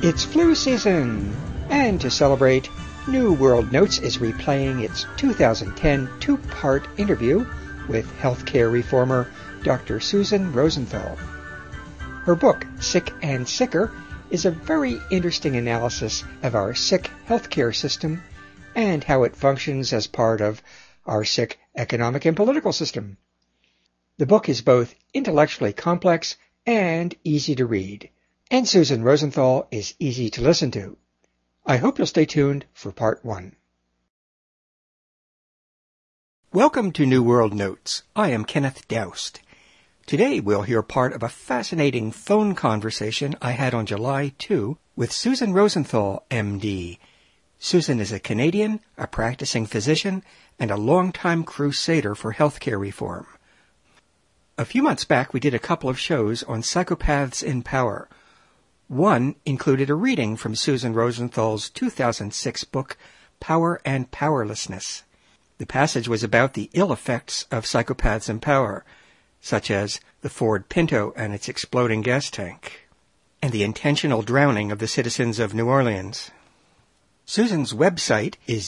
It's flu season, and to celebrate, New World Notes is replaying its 2010 two-part interview with healthcare reformer Dr. Susan Rosenthal. Her book, Sick and Sicker, is a very interesting analysis of our sick healthcare system and how it functions as part of our sick economic and political system. The book is both intellectually complex and easy to read, and Susan Rosenthal is easy to listen to. I hope you'll stay tuned for part 1. Welcome to New World Notes. I am Kenneth Doust. Today we'll hear part of a fascinating phone conversation I had on July 2 with Susan Rosenthal, MD. Susan is a Canadian, a practicing physician, and a longtime crusader for healthcare reform. A few months back we did a couple of shows on psychopaths in power. One included a reading from Susan Rosenthal's 2006 book, Power and Powerlessness. The passage was about the ill effects of psychopaths in power, such as the Ford Pinto and its exploding gas tank, and the intentional drowning of the citizens of New Orleans. Susan's website is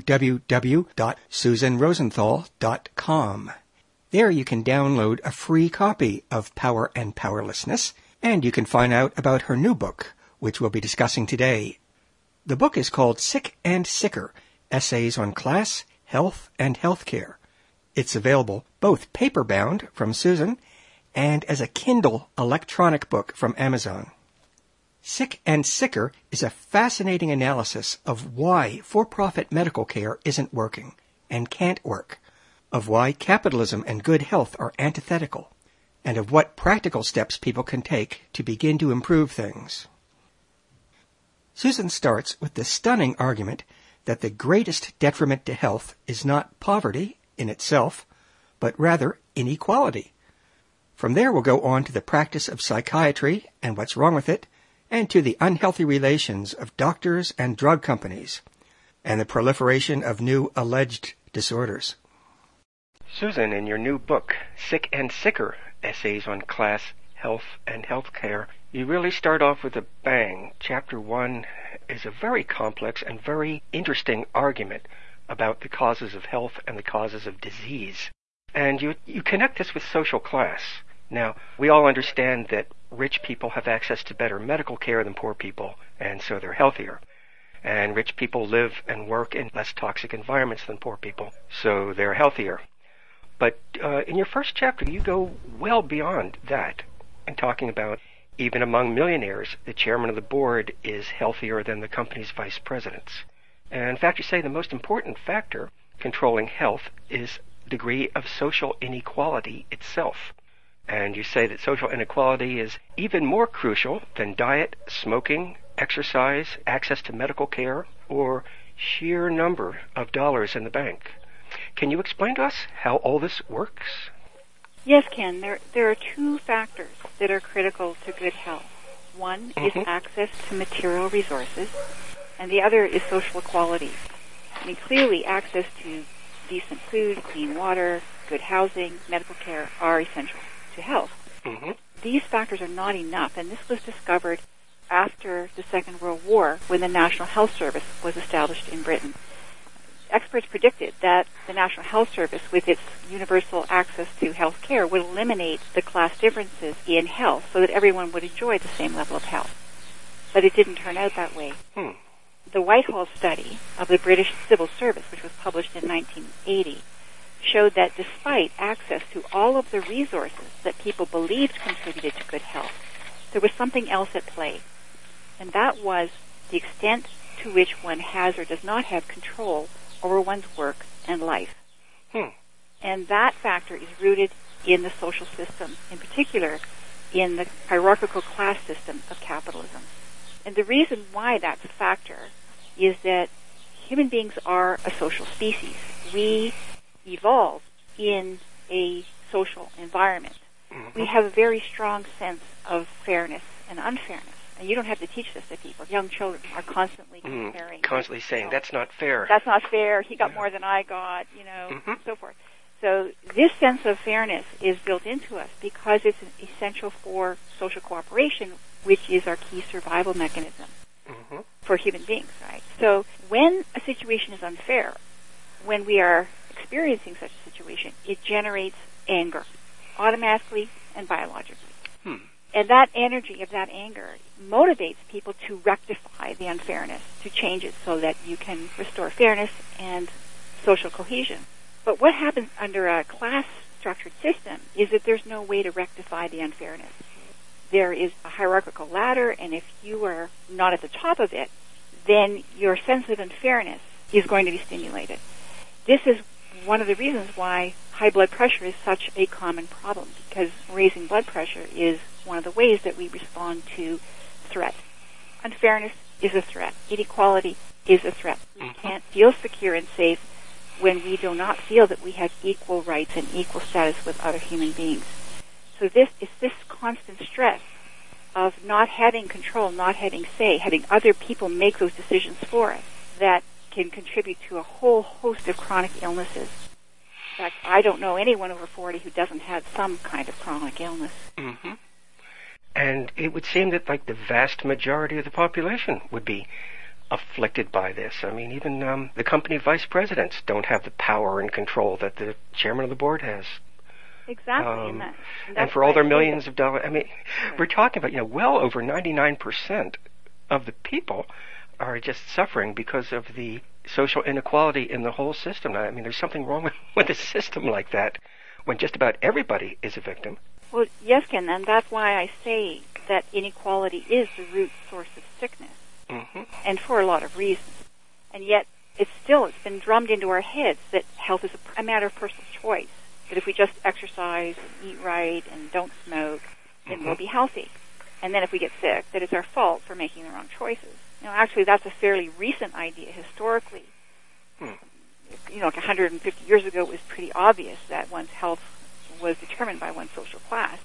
www.susanrosenthal.com. There you can download a free copy of Power and Powerlessness, and you can find out about her new book, which we'll be discussing today. The book is called Sick and Sicker, Essays on Class, Health, and Healthcare. It's available both paper-bound from Susan and as a Kindle electronic book from Amazon. Sick and Sicker is a fascinating analysis of why for-profit medical care isn't working and can't work, of why capitalism and good health are antithetical, and of what practical steps people can take to begin to improve things. Susan starts with the stunning argument that the greatest detriment to health is not poverty in itself, but rather inequality. From there we'll go on to the practice of psychiatry and what's wrong with it, and to the unhealthy relations of doctors and drug companies, and the proliferation of new alleged disorders. Susan, in your new book, Sick and Sicker, Essays on Class, Health, and Healthcare, you really start off with a bang. Chapter 1 is a very complex and very interesting argument about the causes of health and the causes of disease. And you connect this with social class. Now, we all understand that rich people have access to better medical care than poor people, and so they're healthier. And rich people live and work in less toxic environments than poor people, so they're healthier. But in your first chapter, you go well beyond that in talking about even among millionaires, the chairman of the board is healthier than the company's vice presidents. And in fact, you say the most important factor controlling health is degree of social inequality itself. And you say that social inequality is even more crucial than diet, smoking, exercise, access to medical care, or sheer number of dollars in the bank. Can you explain to us how all this works? Yes, Ken. There are two factors that are critical to good health. One is access to material resources, and the other is social equality. I mean, clearly access to decent food, clean water, good housing, medical care are essential to health. These factors are not enough, and this was discovered after the Second World War when the National Health Service was established in Britain. Experts predicted that the National Health Service, with its universal access to health care, would eliminate the class differences in health so that everyone would enjoy the same level of health. But it didn't turn out that way. The Whitehall study of the British Civil Service, which was published in 1980, showed that despite access to all of the resources that people believed contributed to good health, there was something else at play. And that was the extent to which one has or does not have control over one's work and life. And that factor is rooted in the social system, in particular in the hierarchical class system of capitalism. And the reason why that's a factor is that human beings are a social species. We evolve in a social environment. We have a very strong sense of fairness and unfairness. And you don't have to teach this to people. Young children are constantly comparing. Constantly saying, that's not fair. That's not fair. He got more than I got, and so forth. So this sense of fairness is built into us because it's essential for social cooperation, which is our key survival mechanism. for human beings, right? So when a situation is unfair, when we are experiencing such a situation, it generates anger, automatically and biologically. And that energy of that anger motivates people to rectify the unfairness, to change it so that you can restore fairness and social cohesion. But what happens under a class-structured system is that there's no way to rectify the unfairness. There is a hierarchical ladder, and if you are not at the top of it, then your sense of unfairness is going to be stimulated. This is one of the reasons why high blood pressure is such a common problem, because raising blood pressure is one of the ways that we respond to threats. Unfairness is a threat. Inequality is a threat. We can't feel secure and safe when we do not feel that we have equal rights and equal status with other human beings. So this constant stress of not having control, not having say, having other people make those decisions for us, that can contribute to a whole host of chronic illnesses. In fact, I don't know anyone over 40 who doesn't have some kind of chronic illness. And it would seem that, like, the vast majority of the population would be afflicted by this. I mean, even the company vice presidents don't have the power and control that the chairman of the board has. Exactly. And for all their millions of dollars, I mean, we're talking about, well over 99% of the people are just suffering because of the social inequality in the whole system. I mean, there's something wrong with a system like that when just about everybody is a victim. Well, yes, Ken, and that's why I say that inequality is the root source of sickness, and for a lot of reasons. And yet, it's been drummed into our heads that health is a matter of personal choice, that if we just exercise and eat right and don't smoke, then we'll be healthy. And then if we get sick, that it's our fault for making the wrong choices. Actually, that's a fairly recent idea historically. Like 150 years ago, it was pretty obvious that one's health was determined by one's social class.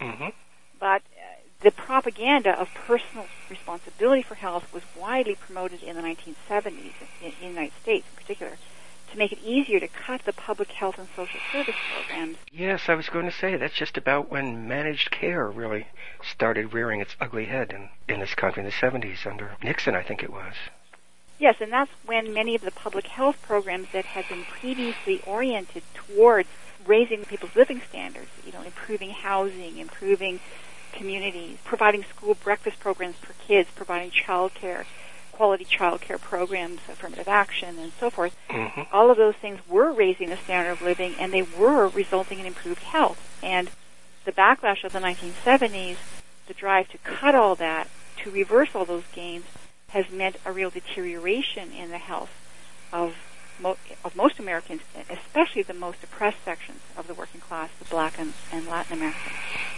But the propaganda of personal responsibility for health was widely promoted in the 1970s, in the United States in particular, to make it easier to cut the public health and social service programs. Yes, I was going to say, that's just about when managed care really started rearing its ugly head in this country in the 70s under Nixon, I think it was. Yes, and that's when many of the public health programs that had been previously oriented towards raising people's living standards, improving housing, improving communities, providing school breakfast programs for kids, providing quality child care programs, affirmative action, and so forth. All of those things were raising the standard of living, and they were resulting in improved health. And the backlash of the 1970s, the drive to cut all that, to reverse all those gains, has meant a real deterioration in the health of most Americans, especially the most oppressed sections of the working class, the Black and Latin Americans.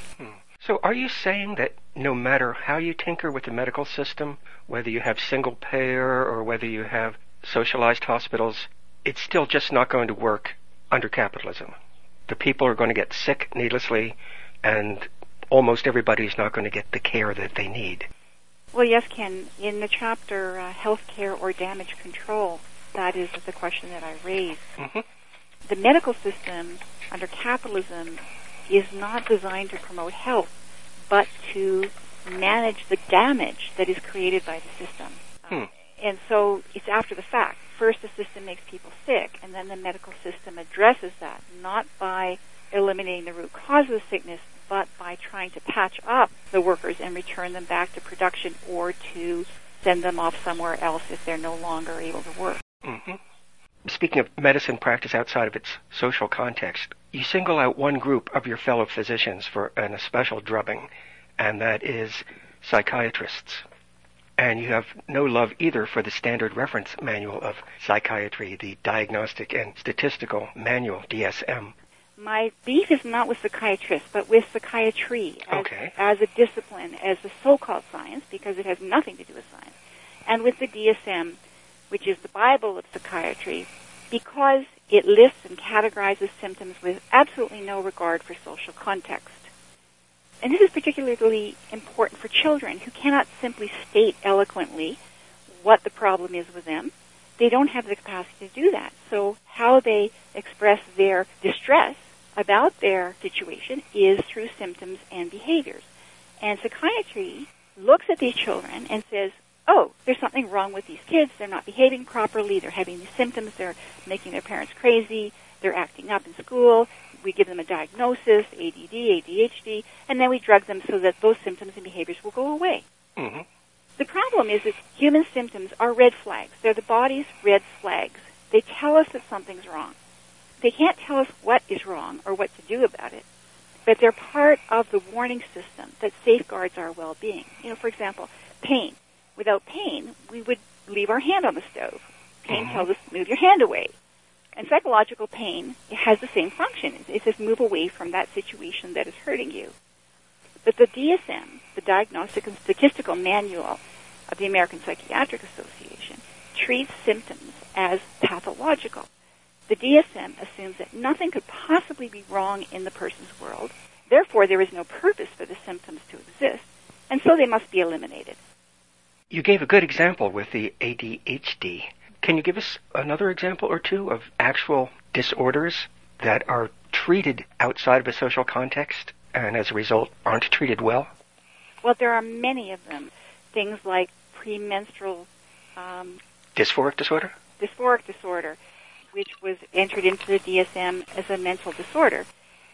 So are you saying that no matter how you tinker with the medical system, whether you have single payer or whether you have socialized hospitals, it's still just not going to work under capitalism? The people are going to get sick needlessly, and almost everybody's not going to get the care that they need. Well, yes, Ken. In the chapter, Healthcare or Damage Control, that is the question that I raised. The medical system under capitalism is not designed to promote health, but to manage the damage that is created by the system. And so it's after the fact. First, the system makes people sick, and then the medical system addresses that, not by eliminating the root cause of the sickness, but by trying to patch up the workers and return them back to production or to send them off somewhere else if they're no longer able to work. Speaking of medicine practice outside of its social context, you single out one group of your fellow physicians for a special drubbing, and that is psychiatrists. And you have no love either for the standard reference manual of psychiatry, the Diagnostic and Statistical Manual, DSM. My beef is not with psychiatrists, but with psychiatry as a discipline, as a so-called science, because it has nothing to do with science, and with the DSM, which is the Bible of psychiatry, because it lists and categorizes symptoms with absolutely no regard for social context. And this is particularly important for children who cannot simply state eloquently what the problem is with them. They don't have the capacity to do that. So how they express their distress about their situation is through symptoms and behaviors. And psychiatry looks at these children and says, oh, there's something wrong with these kids. They're not behaving properly. They're having these symptoms. They're making their parents crazy. They're acting up in school. We give them a diagnosis, ADD, ADHD, and then we drug them so that those symptoms and behaviors will go away. Mm-hmm. The problem is that human symptoms are red flags. They're the body's red flags. They tell us that something's wrong. They can't tell us what is wrong or what to do about it, but they're part of the warning system that safeguards our well-being. For example, pain. Without pain, we would leave our hand on the stove. Pain tells us, move your hand away. And psychological pain has the same function. It says move away from that situation that is hurting you. But the DSM, the Diagnostic and Statistical Manual of the American Psychiatric Association, treats symptoms as pathological. The DSM assumes that nothing could possibly be wrong in the person's world. Therefore, there is no purpose for the symptoms to exist, and so they must be eliminated. You gave a good example with the ADHD. Can you give us another example or two of actual disorders that are treated outside of a social context and as a result aren't treated well? Well, there are many of them. Things like premenstrual dysphoric disorder? Dysphoric disorder, which was entered into the DSM as a mental disorder.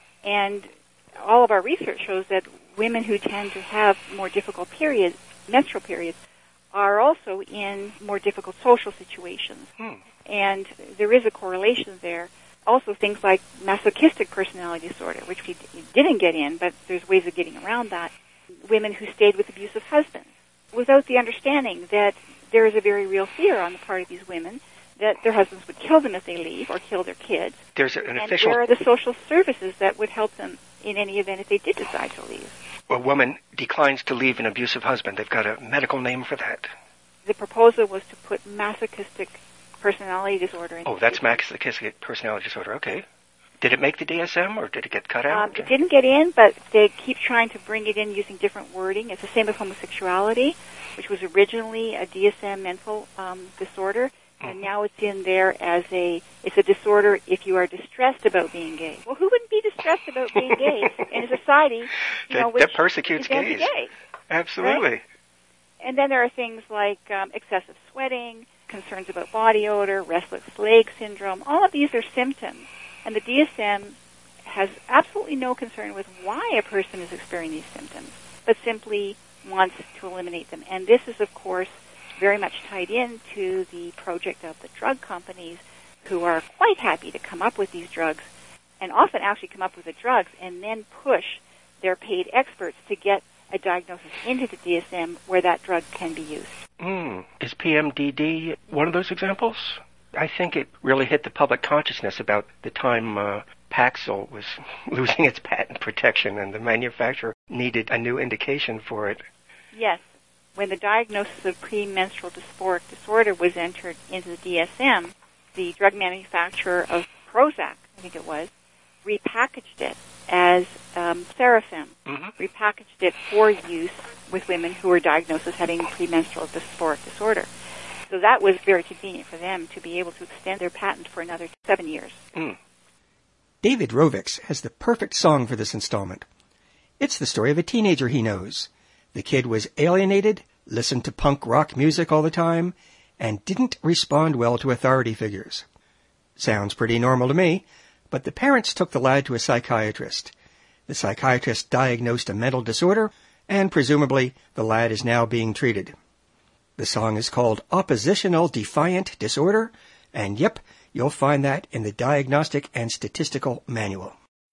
And all of our research shows that women who tend to have more difficult periods, menstrual periods, are also in more difficult social situations. And there is a correlation there. Also things like masochistic personality disorder, which we didn't get in, but there's ways of getting around that. Women who stayed with abusive husbands, without the understanding that there is a very real fear on the part of these women that their husbands would kill them if they leave or kill their kids. There's an official... Where are the social services that would help them in any event if they did decide to leave? A woman declines to leave an abusive husband. They've got a medical name for that. The proposal was to put masochistic personality disorder in. Oh, that's masochistic personality disorder. Okay. Did it make the DSM or did it get cut out? It didn't get in, but they keep trying to bring it in using different wording. It's the same with homosexuality, which was originally a DSM mental disorder. And now it's in there as it's a disorder if you are distressed about being gay. Well, who wouldn't be distressed about being gay in a society, that persecutes gays? Gay, absolutely. Right? And then there are things like excessive sweating, concerns about body odor, restless leg syndrome. All of these are symptoms. And the DSM has absolutely no concern with why a person is experiencing these symptoms, but simply wants to eliminate them. And this is, of course, very much tied into the project of the drug companies who are quite happy to come up with these drugs and often actually come up with the drugs and then push their paid experts to get a diagnosis into the DSM where that drug can be used. Is PMDD one of those examples? I think it really hit the public consciousness about the time Paxil was losing its patent protection and the manufacturer needed a new indication for it. Yes. When the diagnosis of premenstrual dysphoric disorder was entered into the DSM, the drug manufacturer of Prozac, I think it was, repackaged it as Serafim, repackaged it for use with women who were diagnosed as having premenstrual dysphoric disorder. So that was very convenient for them to be able to extend their patent for another 7 years. David Rovics has the perfect song for this installment. It's the story of a teenager he knows. The kid was alienated, listened to punk rock music all the time, and didn't respond well to authority figures. Sounds pretty normal to me, but the parents took the lad to a psychiatrist. The psychiatrist diagnosed a mental disorder, and presumably the lad is now being treated. The song is called Oppositional Defiant Disorder, and yep, you'll find that in the Diagnostic and Statistical Manual.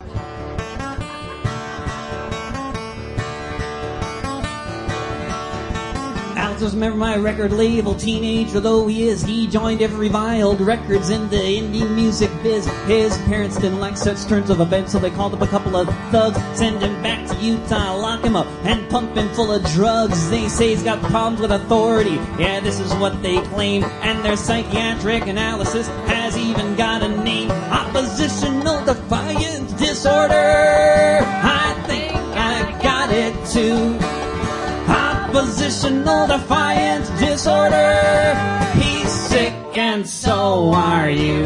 Alex doesn't remember my record label. Teenager though he is, he joined every reviled records in the indie music biz. His parents didn't like such turns of events, so they called up a couple of thugs, send him back to Utah, lock him up, and pump him full of drugs. They say he's got problems with authority. Yeah, this is what they claim, and their psychiatric analysis has even got a name: oppositional defiance disorder. I think I got it too. Oppositional defiance disorder. He's sick and so are you.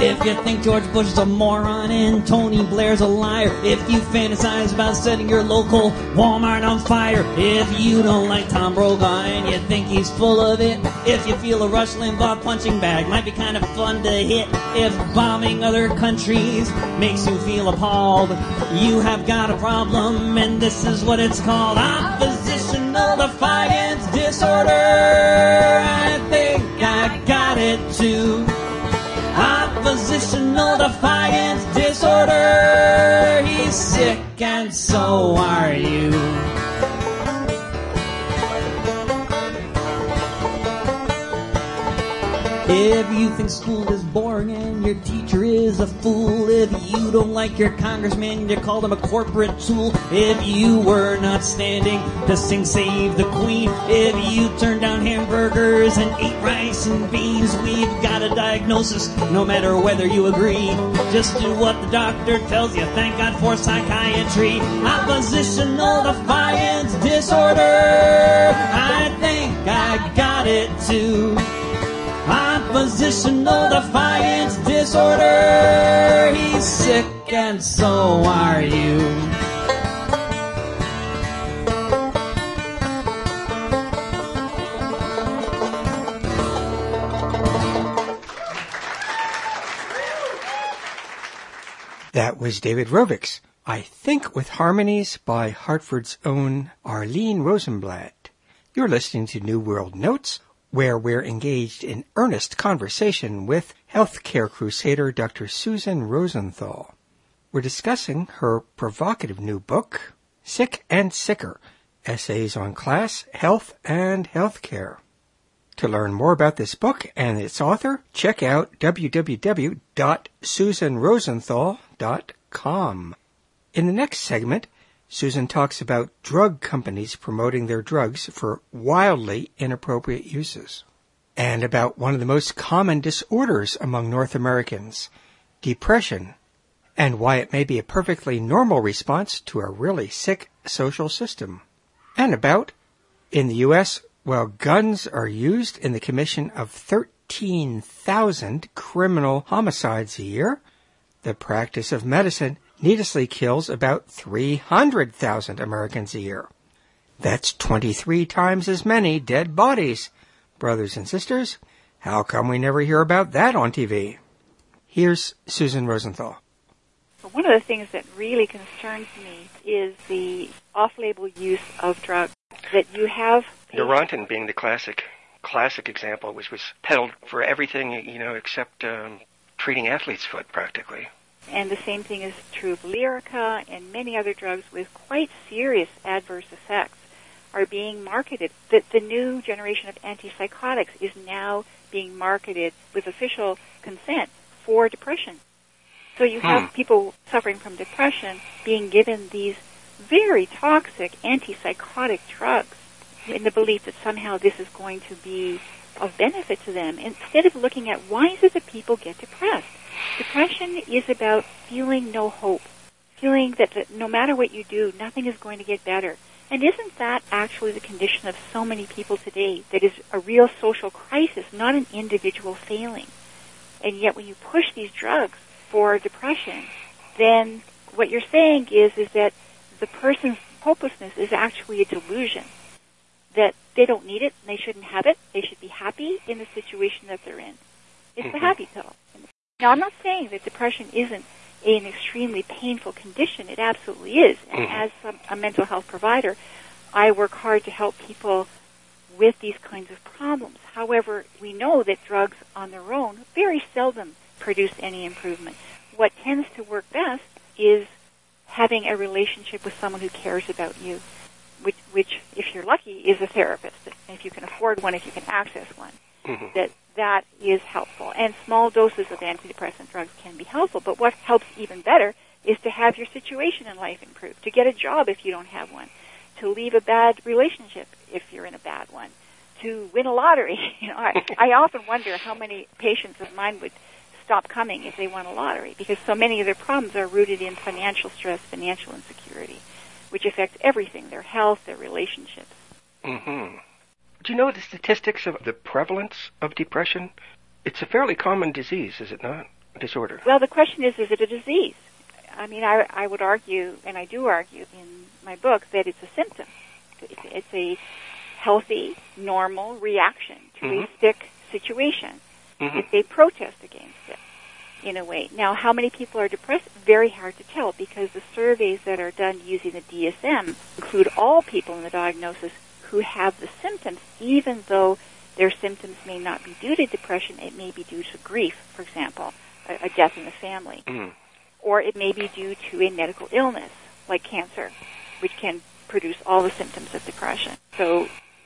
If you think George Bush is a moron and Tony Blair's a liar, if you fantasize about setting your local Walmart on fire, if you don't like Tom Brokaw and you think he's full of it, if you feel a Rush Limbaugh punching bag might be kind of fun to hit, if bombing other countries makes you feel appalled, you have got a problem, and this is what it's called: oppositional defiance disorder. I think I got it too. Oppositional defiance disorder. He's sick and so are you. If you think school is boring and your teacher is a fool, if you don't like your congressman, you call him a corporate tool, if you were not standing to sing Save the Queen, if you turned down hamburgers and ate rice and beans, we've got a diagnosis no matter whether you agree. Just do what the doctor tells you. Thank God for psychiatry. Oppositional defiance disorder. I think I got it too. Oppositional defiance disorder. He's sick and so are you. That was David Rovics, I Think with Harmonies by Hartford's own Arlene Rosenblatt. You're listening to New World Notes, where we're engaged in earnest conversation with healthcare crusader Dr. Susan Rosenthal. We're discussing her provocative new book, Sick and Sicker, Essays on Class, Health, and Healthcare. To learn more about this book and its author, check out www.susanrosenthal.com. In the next segment, Susan talks about drug companies promoting their drugs for wildly inappropriate uses, and about one of the most common disorders among North Americans, depression, and why it may be a perfectly normal response to a really sick social system, and about, in the U.S., while guns are used in the commission of 13,000 criminal homicides a year, the practice of medicine needlessly kills about 300,000 Americans a year. That's 23 times as many dead bodies. Brothers and sisters, how come we never hear about that on TV? Here's Susan Rosenthal. One of the things that really concerns me is the off-label use of drugs. That you have Neurontin being the classic example, which was peddled for everything, except treating athlete's foot practically. And the same thing is true of Lyrica and many other drugs with quite serious adverse effects are being marketed. The new generation of antipsychotics is now being marketed with official consent for depression. So you have people suffering from depression being given these very toxic antipsychotic drugs in the belief that somehow this is going to be of benefit to them, instead of looking at why is it that people get depressed. Depression is about feeling no hope, feeling that no matter what you do, nothing is going to get better. And isn't that actually the condition of so many people today, that is a real social crisis, not an individual failing? And yet when you push these drugs for depression, then what you're saying is that the person's hopelessness is actually a delusion, that they don't need it and they shouldn't have it. They should be happy in the situation that they're in. It's the happy pill. Now, I'm not saying that depression isn't an extremely painful condition. It absolutely is. And as a mental health provider, I work hard to help people with these kinds of problems. However, we know that drugs on their own very seldom produce any improvement. What tends to work best is having a relationship with someone who cares about you, which, if you're lucky, is a therapist. If you can afford one, if you can access one, that is helpful. And small doses of antidepressant drugs can be helpful. But what helps even better is to have your situation in life improve, to get a job if you don't have one, to leave a bad relationship if you're in a bad one, to win a lottery. I often wonder how many patients of mine would stop coming if they won a lottery, because so many of their problems are rooted in financial stress, financial insecurity, which affects everything, their health, their relationships. Do you know the statistics of the prevalence of depression? It's a fairly common disease, is it not? disorder? Well, the question is it a disease? I mean, I would argue, and I do argue in my book, that it's a symptom. It's a healthy, normal reaction to a sick situation. It's a protest against it, in a way. Now, how many people are depressed? Very hard to tell, because the surveys that are done using the DSM include all people in the diagnosis who have the symptoms, even though their symptoms may not be due to depression. It may be due to grief, for example, a death in the family. Or it may be due to a medical illness, like cancer, which can produce all the symptoms of depression. So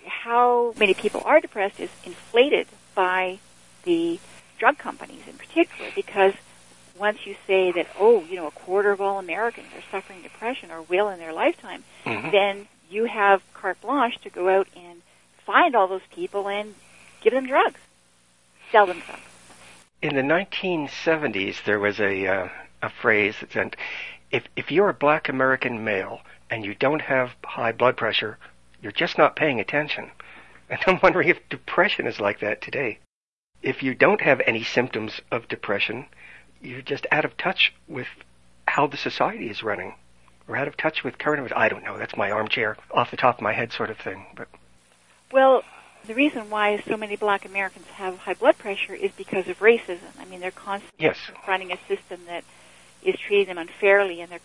how many people are depressed is inflated by the drug companies in particular, because once you say that, a quarter of all Americans are suffering depression or will in their lifetime, then you have carte blanche to go out and find all those people and give them drugs, sell them drugs. In the 1970s, there was a phrase that said, if you're a black American male and you don't have high blood pressure, you're just not paying attention. And I'm wondering if depression is like that today. If you don't have any symptoms of depression, you're just out of touch with how the society is running, or out of touch with current events. I don't know. That's my armchair, off the top of my head sort of thing. But well, the reason why so many black Americans have high blood pressure is because of racism. I mean, they're constantly confronting a system that is treating them unfairly, and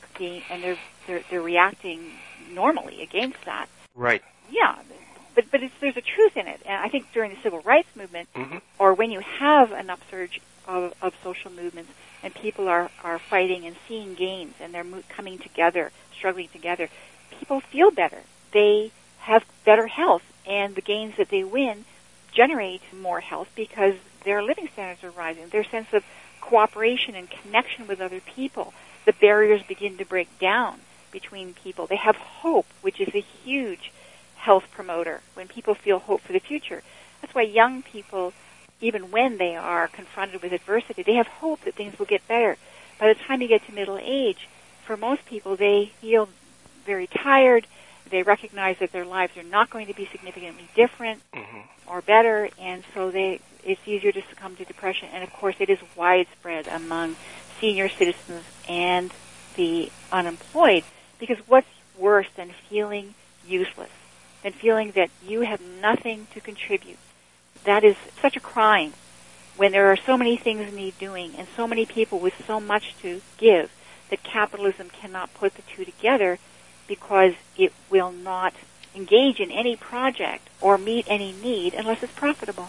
they're reacting normally against that. Right. Yeah, but there's a truth in it, and I think during the civil rights movement, or when you have an upsurge of social movements, and people are fighting and seeing gains, and they're coming together, struggling together, people feel better. They have better health, and the gains that they win generate more health because their living standards are rising. Their sense of cooperation and connection with other people, the barriers begin to break down between people. They have hope, which is a huge health promoter. When people feel hope for the future, that's why young people, even when they are confronted with adversity, they have hope that things will get better. By the time you get to middle age, for most people, they feel very tired. They recognize that their lives are not going to be significantly different or better, and so it's easier to succumb to depression. And of course, it is widespread among senior citizens and the unemployed, because what's worse than feeling useless, than feeling that you have nothing to contribute? That is such a crime when there are so many things need doing and so many people with so much to give that capitalism cannot put the two together, because it will not engage in any project or meet any need unless it's profitable.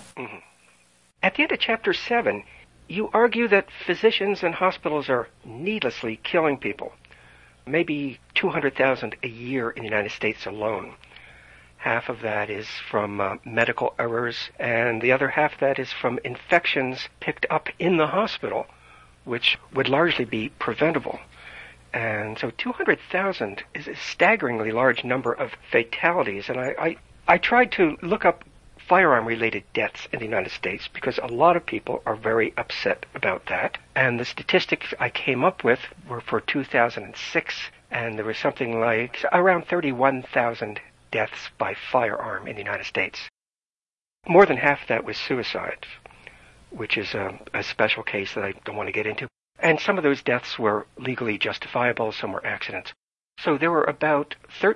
At the end of Chapter 7, you argue that physicians and hospitals are needlessly killing people. Maybe 200,000 a year in the United States alone. Half of that is from medical errors, and the other half that is from infections picked up in the hospital, which would largely be preventable. And so 200,000 is a staggeringly large number of fatalities. And I tried to look up firearm-related deaths in the United States because a lot of people are very upset about that. And the statistics I came up with were for 2006, and there was something like around 31,000 deaths by firearm in the United States. More than half of that was suicide, which is a special case that I don't want to get into. And some of those deaths were legally justifiable, some were accidents. So there were about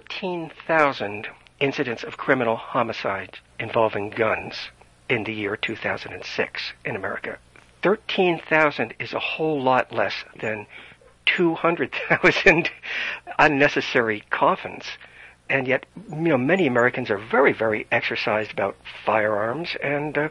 13,000 incidents of criminal homicide involving guns in the year 2006 in America. 13,000 is a whole lot less than 200,000 unnecessary coffins. And yet, many Americans are very, very exercised about firearms, and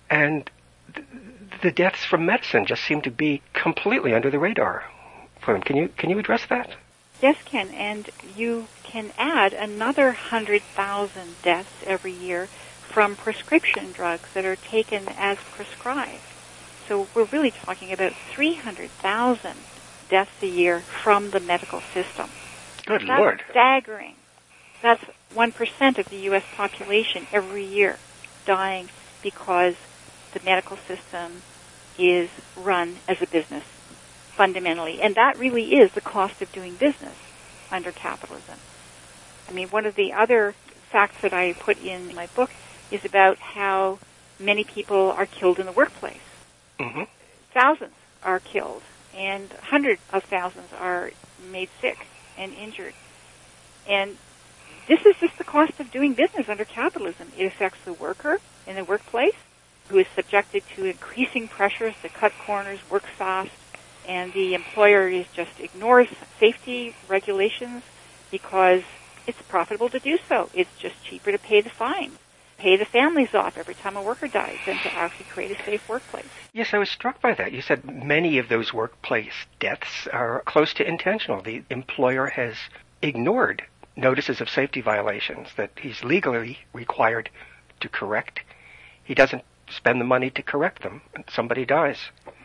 the deaths from medicine just seem to be completely under the radar for them. Can you address that? Yes, Ken, and you can add another 100,000 deaths every year from prescription drugs that are taken as prescribed. So we're really talking about 300,000 deaths a year from the medical system. Good Lord. That's staggering. That's 1% of the U.S. population every year dying because the medical system is run as a business, fundamentally. And that really is the cost of doing business under capitalism. I mean, one of the other facts that I put in my book is about how many people are killed in the workplace. Thousands are killed, and hundreds of thousands are made sick and injured. And this is just the cost of doing business under capitalism. It affects the worker in the workplace, who is subjected to increasing pressures to cut corners, work fast, and the employer just ignores safety regulations because it's profitable to do so. It's just cheaper to pay the fines, pay the families off every time a worker dies than to actually create a safe workplace. Yes, I was struck by that. You said many of those workplace deaths are close to intentional. The employer has ignored notices of safety violations that he's legally required to correct. He doesn't spend the money to correct them, and somebody dies.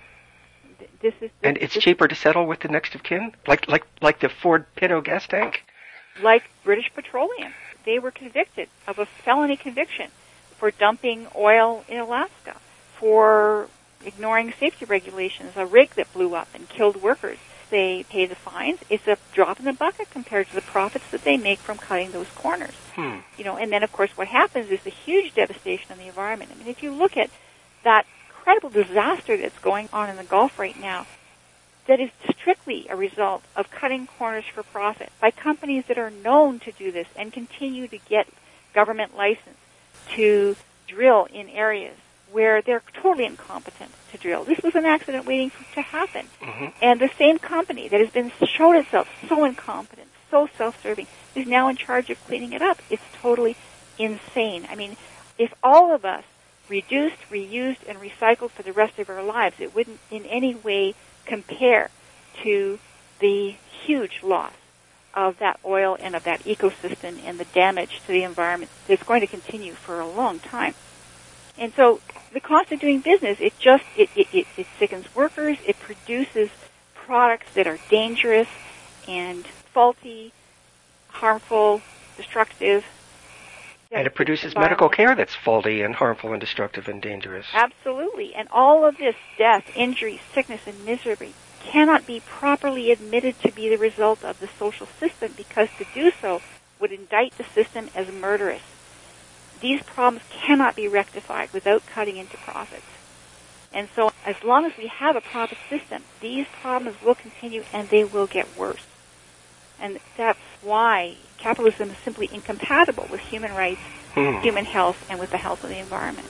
And it's cheaper to settle with the next of kin, like the Ford Pinto gas tank. Like British Petroleum. They were convicted of a felony conviction for dumping oil in Alaska, for ignoring safety regulations, a rig that blew up and killed workers. They pay the fines. It's a drop in the bucket compared to the profits that they make from cutting those corners. You know, and then of course what happens is the huge devastation on the environment. I mean, if you look at that incredible disaster that's going on in the Gulf right now, that is strictly a result of cutting corners for profit by companies that are known to do this and continue to get government license to drill in areas where they're totally incompetent to drill. This was an accident waiting to happen. And the same company that has been shown itself so incompetent, so self-serving, is now in charge of cleaning it up. It's totally insane. I mean, if all of us reduced, reused, and recycled for the rest of our lives, it wouldn't in any way compare to the huge loss of that oil and of that ecosystem and the damage to the environment that's going to continue for a long time. And so the cost of doing business, it sickens workers, it produces products that are dangerous and faulty, harmful, destructive. And it produces medical care that's faulty and harmful and destructive and dangerous. Absolutely. And all of this death, injury, sickness, and misery cannot be properly admitted to be the result of the social system, because to do so would indict the system as murderous. These problems cannot be rectified without cutting into profits. And so as long as we have a profit system, these problems will continue and they will get worse. And that's why capitalism is simply incompatible with human rights, human health, and with the health of the environment.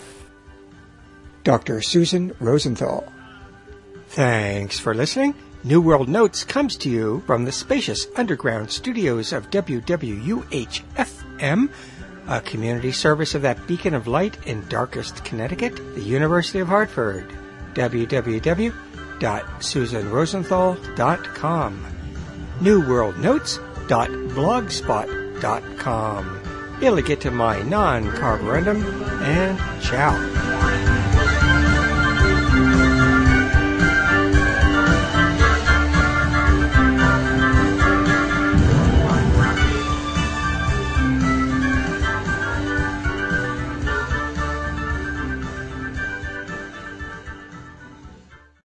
Dr. Susan Rosenthal. Thanks for listening. New World Notes comes to you from the spacious underground studios of WWUH-FM, a community service of that beacon of light in darkest Connecticut, the University of Hartford. www.susanrosenthal.com. newworldnotes.blogspot.com. Illigit to my non-carborundum, and ciao.